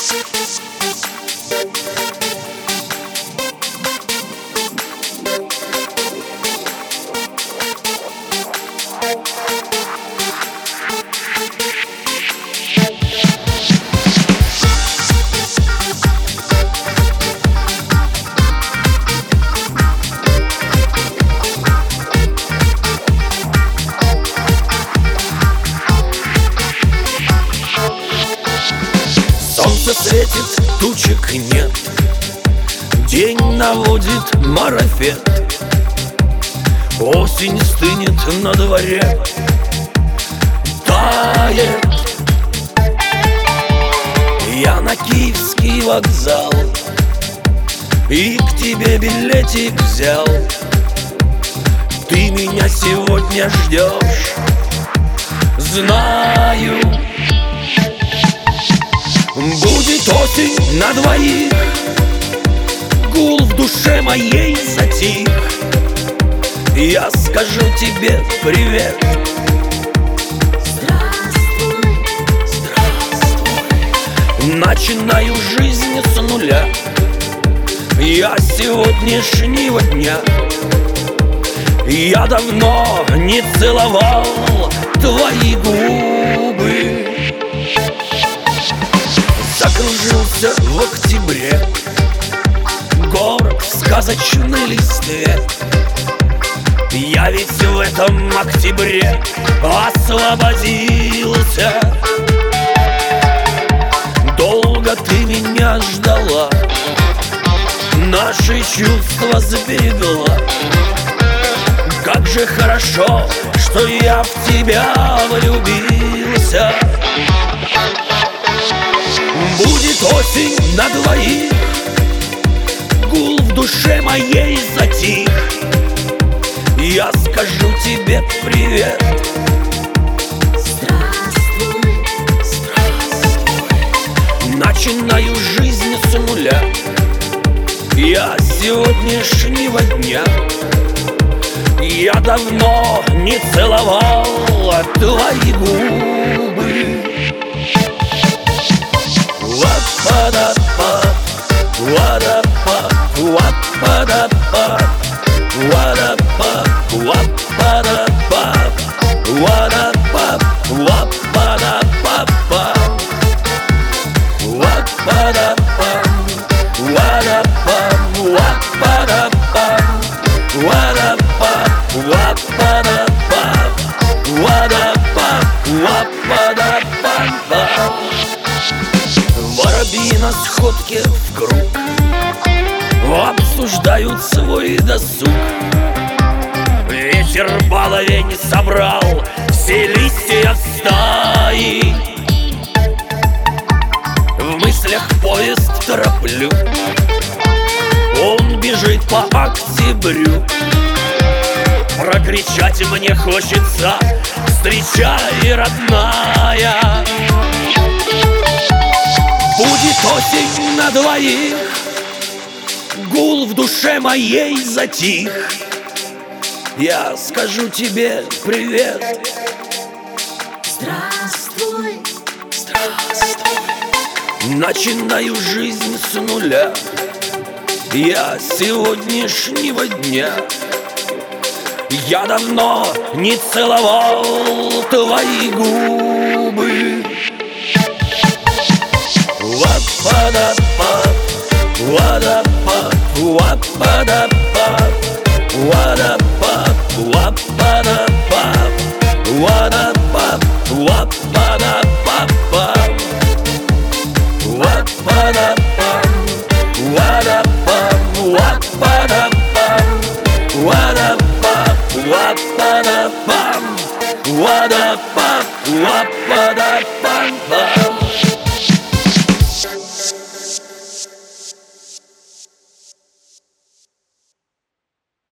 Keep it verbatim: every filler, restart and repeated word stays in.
Солнце светит, тучек нет, день наводит марафет. Осень стынет на дворе, тает. Я на Киевский вокзал и к тебе билетик взял. Ты меня сегодня ждешь, знаю. Будет осень на двоих, гул в душе моей затих. Я скажу тебе привет. Здравствуй, здравствуй. Начинаю жизнь с нуля. Я сегодняшнего дня. Я давно не целовал твои губы. Закружился в октябре город в сказочной листве. Я ведь в этом октябре освободился. Долго ты меня ждала, наши чувства сберегла. Как же хорошо, что я в тебя влюбился. Будет осень на двоих, гул в душе моей затих. Я скажу тебе привет. здравствуй, здравствуй. Начинаю жизнь с нуля. Я сегодняшнего дня. Я давно не целовал твои губы. Ва-па-да-па, ва-да-па, ва-па-да-па, ва-да-па, ва-па-да-па, ва-да-па, ва-па-да-па-па, ва-па-да-па, ва-да-па, ва-па-да-па, ва-да-па, ва-па-да-па, ва-да-па, ва-па-да-па-па. Воробьи на сходке в круг обсуждают свой досуг. Ветер баловень собрал все листья стаи. В мыслях поезд тороплю, он бежит по октябрю. Прокричать мне хочется: встречай, родная. Будет осень на двоих, гул в душе моей затих. Я скажу тебе привет. здравствуй, Здравствуй. Начинаю жизнь с нуля. Я сегодняшнего дня. Я давно не целовал твои губы. Ва-па-да-па, ва-да-па, ва-па-да-па, ва-да-па, ва-па-да-па, ва-да-па, ва-па-да-па-па, ва-па-да-па, ва-да-па, ва-па-да-па, ва-да-па, ва-па-да-па, ва-да-па, ва-па-да-па-па.